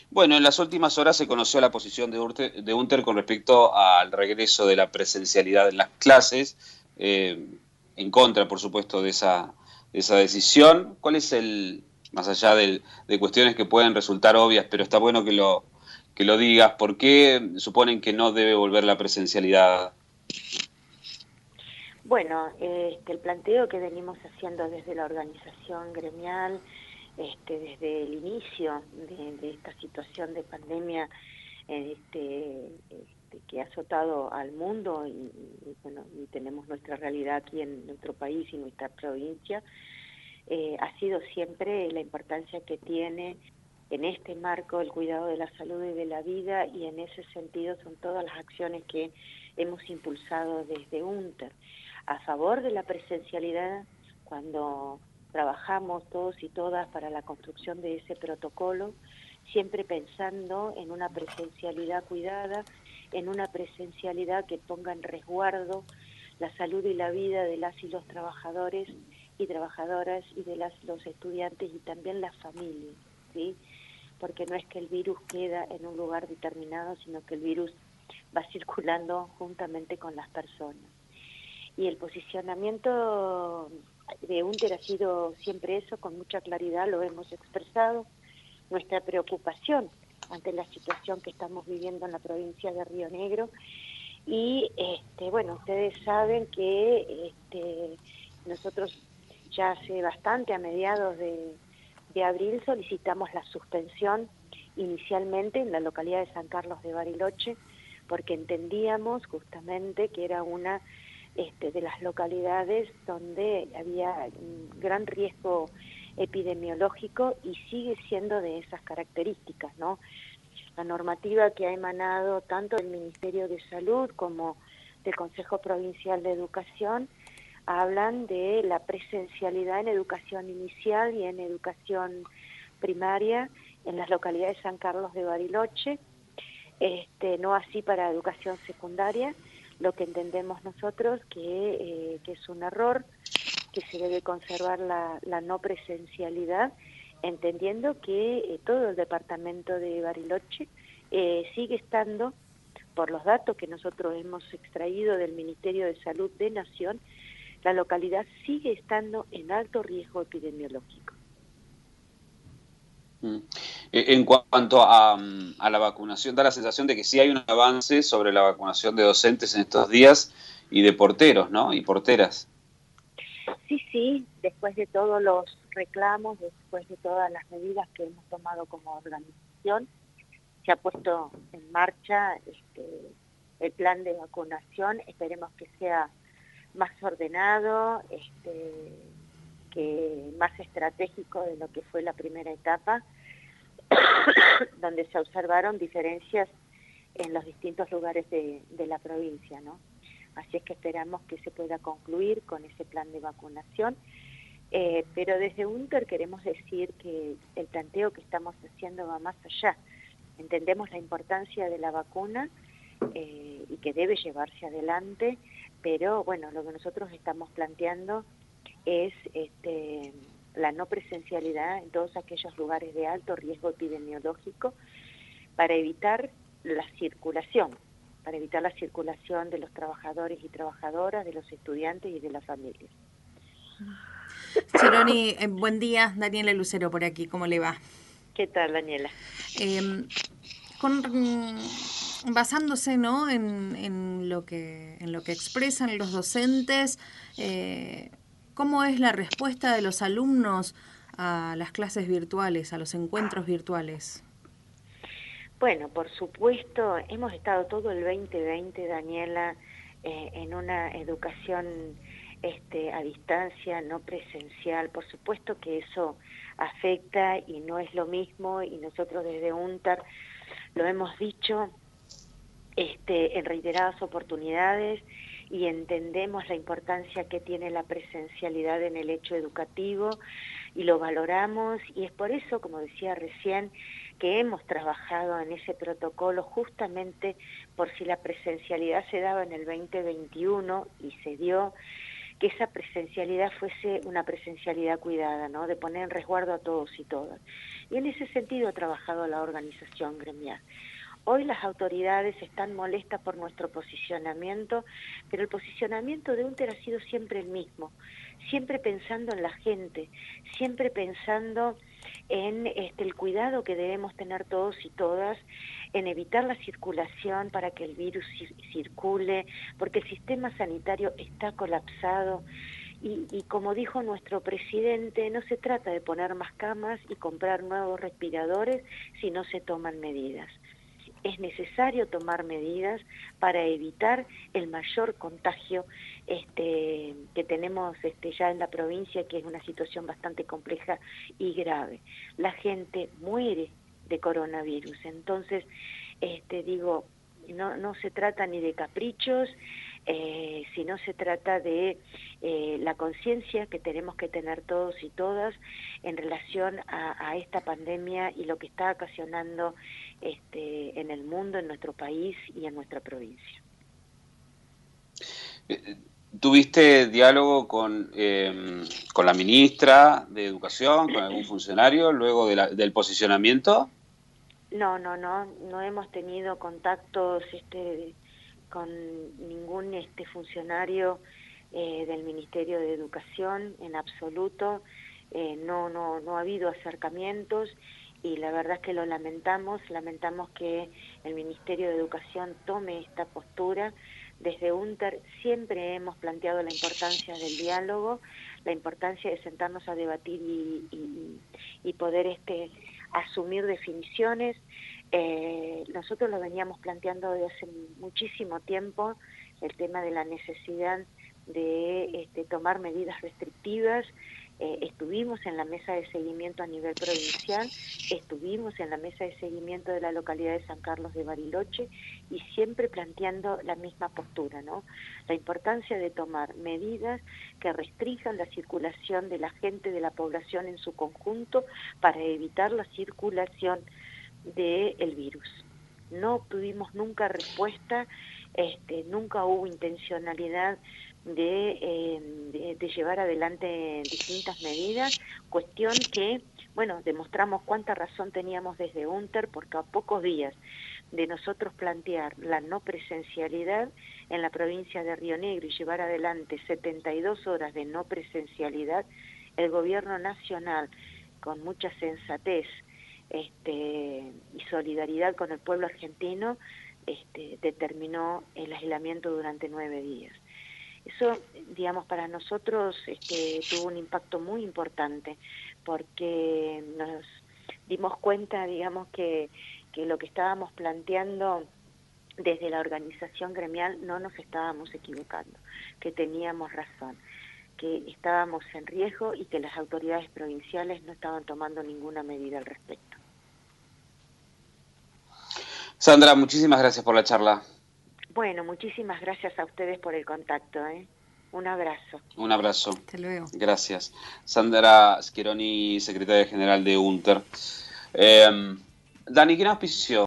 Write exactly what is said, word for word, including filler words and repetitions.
Bueno, en las últimas horas se conoció la posición de Urte- de UNTER con respecto al regreso de la presencialidad en las clases, eh, en contra, por supuesto, de esa, de esa decisión. ¿Cuál es el, más allá del- de cuestiones que pueden resultar obvias, pero está bueno que lo, que lo digas, por qué suponen que no debe volver la presencialidad? Bueno, este, el planteo que venimos haciendo desde la organización gremial, este, desde el inicio de, de esta situación de pandemia este, este, que ha azotado al mundo y, y, bueno, y tenemos nuestra realidad aquí en nuestro país y nuestra provincia, eh, ha sido siempre la importancia que tiene en este marco el cuidado de la salud y de la vida, y en ese sentido son todas las acciones que hemos impulsado desde UNTER a favor de la presencialidad, cuando trabajamos todos y todas para la construcción de ese protocolo, siempre pensando en una presencialidad cuidada, en una presencialidad que ponga en resguardo la salud y la vida de las y los trabajadores y trabajadoras y de las los estudiantes y también las familias, ¿sí? Porque no es que el virus queda en un lugar determinado, sino que el virus va circulando juntamente con las personas. Y el posicionamiento de UNTER ha sido siempre eso, con mucha claridad lo hemos expresado, nuestra preocupación ante la situación que estamos viviendo en la provincia de Río Negro. Y este, bueno, ustedes saben que este, nosotros ya hace bastante, a mediados de, de abril, solicitamos la suspensión inicialmente en la localidad de San Carlos de Bariloche, porque entendíamos justamente que era una este, de las localidades donde había un gran riesgo epidemiológico y sigue siendo de esas características, ¿no? La normativa que ha emanado tanto del Ministerio de Salud como del Consejo Provincial de Educación hablan de la presencialidad en educación inicial y en educación primaria en las localidades de San Carlos de Bariloche, este, no así para educación secundaria, lo que entendemos nosotros que, eh, que es un error, que se debe conservar la, la no presencialidad, entendiendo que eh, todo el departamento de Bariloche eh, sigue estando, por los datos que nosotros hemos extraído del Ministerio de Salud de Nación, la localidad sigue estando en alto riesgo epidemiológico. Mm. Eh, En cuanto a, mm, a la vacunación, da la sensación de que sí hay un avance sobre la vacunación de docentes en estos días y de porteros, ¿no? Y porteras. Sí, sí, después de todos los reclamos, después de todas las medidas que hemos tomado como organización, se ha puesto en marcha este, el plan de vacunación. Esperemos que sea más ordenado, este, que más estratégico de lo que fue la primera etapa, donde se observaron diferencias en los distintos lugares de, de la provincia, ¿no? Así es que esperamos que se pueda concluir con ese plan de vacunación. Eh, pero desde UNTER queremos decir que el planteo que estamos haciendo va más allá. Entendemos la importancia de la vacuna eh, y que debe llevarse adelante, pero bueno, lo que nosotros estamos planteando es este, la no presencialidad en todos aquellos lugares de alto riesgo epidemiológico para evitar la circulación, para evitar la circulación de los trabajadores y trabajadoras, de los estudiantes y de las familias. Chironi, eh, buen día, Daniela Lucero por aquí, ¿cómo le va? ¿Qué tal, Daniela? Eh, con, basándose, ¿no?, en, en lo que en lo que expresan los docentes, eh, ¿cómo es la respuesta de los alumnos a las clases virtuales, a los encuentros virtuales? Bueno, por supuesto, hemos estado todo el veinte veinte, Daniela, eh, en una educación este, a distancia, no presencial. Por supuesto que eso afecta y no es lo mismo, y nosotros desde UNTAR lo hemos dicho este, en reiteradas oportunidades, y entendemos la importancia que tiene la presencialidad en el hecho educativo y lo valoramos, y es por eso, como decía recién, que hemos trabajado en ese protocolo justamente por si la presencialidad se daba en el veinte veintiuno, y se dio, que esa presencialidad fuese una presencialidad cuidada, ¿no?, de poner en resguardo a todos y todas. Y en ese sentido ha trabajado la organización gremial. Hoy las autoridades están molestas por nuestro posicionamiento, pero el posicionamiento de UNTER ha sido siempre el mismo, siempre pensando en la gente, siempre pensando en este, el cuidado que debemos tener todos y todas, en evitar la circulación para que el virus cir circule, porque el sistema sanitario está colapsado. Y, y como dijo nuestro presidente, no se trata de poner más camas y comprar nuevos respiradores si no se toman medidas. Es necesario tomar medidas para evitar el mayor contagio este, que tenemos este, ya en la provincia, que es una situación bastante compleja y grave. La gente muere de coronavirus, entonces, este, digo, no, no se trata ni de caprichos, eh, sino se trata de eh, la conciencia que tenemos que tener todos y todas en relación a, a esta pandemia y lo que está ocasionando este, en el mundo, en nuestro país y en nuestra provincia. ¿Tuviste diálogo con, eh, con la ministra de Educación, con algún funcionario, luego de la, del posicionamiento? No, no, no, no hemos tenido contactos este, con ningún este, funcionario eh, del Ministerio de Educación en absoluto. Eh, no, no, no ha habido acercamientos y la verdad es que lo lamentamos, lamentamos que el Ministerio de Educación tome esta postura. Desde UNTER siempre hemos planteado la importancia del diálogo, la importancia de sentarnos a debatir y, y, y poder este, asumir definiciones. Eh, nosotros lo veníamos planteando desde hace muchísimo tiempo, el tema de la necesidad de este, tomar medidas restrictivas. Eh, estuvimos en la mesa de seguimiento a nivel provincial, estuvimos en la mesa de seguimiento de la localidad de San Carlos de Bariloche y siempre planteando la misma postura, ¿no? La importancia de tomar medidas que restrinjan la circulación de la gente, de la población en su conjunto, para evitar la circulación del virus. No obtuvimos nunca respuesta, este, nunca hubo intencionalidad de, eh, de, de llevar adelante distintas medidas, cuestión que, bueno, demostramos cuánta razón teníamos desde UNTER, porque a pocos días de nosotros plantear la no presencialidad en la provincia de Río Negro y llevar adelante setenta y dos horas de no presencialidad, el gobierno nacional, con mucha sensatez este, y solidaridad con el pueblo argentino, este, determinó el aislamiento durante nueve días. Eso, digamos, para nosotros este, tuvo un impacto muy importante, porque nos dimos cuenta, digamos, que, que lo que estábamos planteando desde la organización gremial no nos estábamos equivocando, que teníamos razón, que estábamos en riesgo y que las autoridades provinciales no estaban tomando ninguna medida al respecto. Sandra, muchísimas gracias por la charla. Bueno, muchísimas gracias a ustedes por el contacto, ¿eh? Un abrazo. Un abrazo. Hasta luego. Gracias. Sandra Schieroni, secretaria general de UNTER. Eh, Dani, ¿quién auspició?